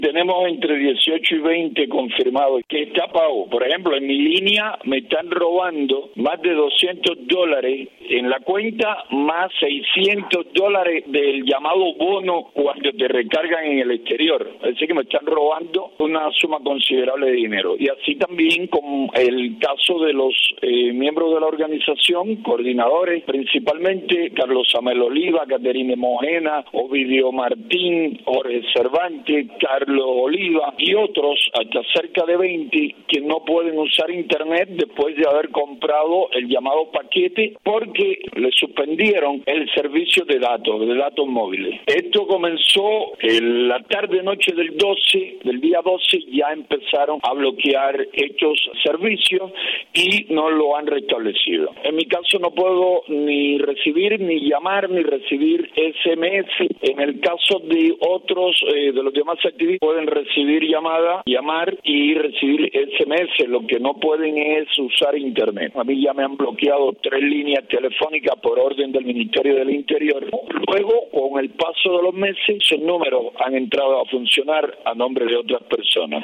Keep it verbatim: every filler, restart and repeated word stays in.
Tenemos entre dieciocho y veinte confirmados que está pago. Por ejemplo, en mi línea me están robando más de doscientos dólares en la cuenta, más seiscientos dólares del llamado bono cuando te recargan en el exterior. Es decir, que me están robando una suma considerable de dinero. Y así también con el caso de los eh, miembros de la organización, coordinadores, principalmente Carlos Samuel Oliva, Caterine Mojena, Ovidio Martín, Jorge Cervantes, Carlos Oliva y otros, hasta cerca de veinte, que no pueden usar internet después de haber comprado el llamado paquete porque le suspendieron el servicio de datos, de datos móviles. Esto comenzó en la tarde-noche del doce, del día doce, ya empezaron a bloquear estos servicios y no lo han restablecido. En mi caso no puedo ni recibir, ni llamar, ni recibir ese eme ese. En el caso de otros, eh, de los demás activistas, pueden recibir llamada, llamar y recibir ese eme ese. Lo que no pueden es usar internet. A mí ya me han bloqueado tres líneas telefónicas por orden del Ministerio del Interior. Luego, con el paso de los meses, esos números han entrado a funcionar a nombre de otras personas.